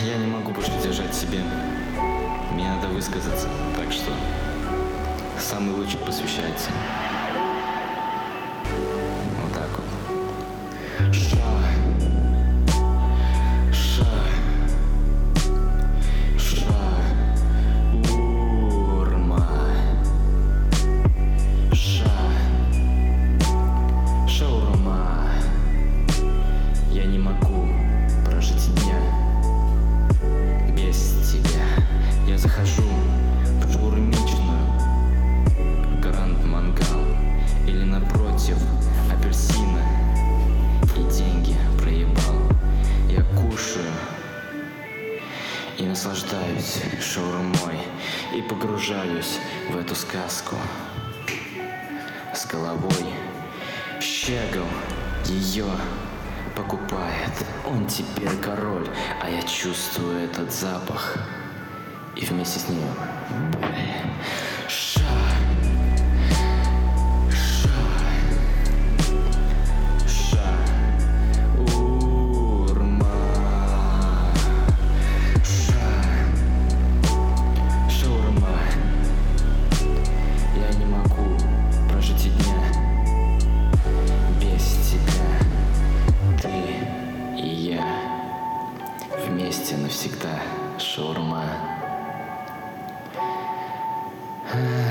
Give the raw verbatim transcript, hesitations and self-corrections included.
Я не могу больше держать в себе. Мне надо высказаться, так что самый лучший посвящается. Вот так вот. Ша, ша, ша, урма, ша, шаурма. Я не могу прожить дня без тебя. Я захожу в шаурмичную, Гранд Мангал, или напротив апельсина, и деньги проебал. Я кушаю и наслаждаюсь шаурмой, и погружаюсь в эту сказку с головой. Щегол ее покупает, он теперь король, а я чувствую этот запах, и вместе с ним боль. Ша, ша, ша, урма, ша, шаурма. Я не могу прожить и дня без тебя. Ты и я вместе навсегда. Шаурма.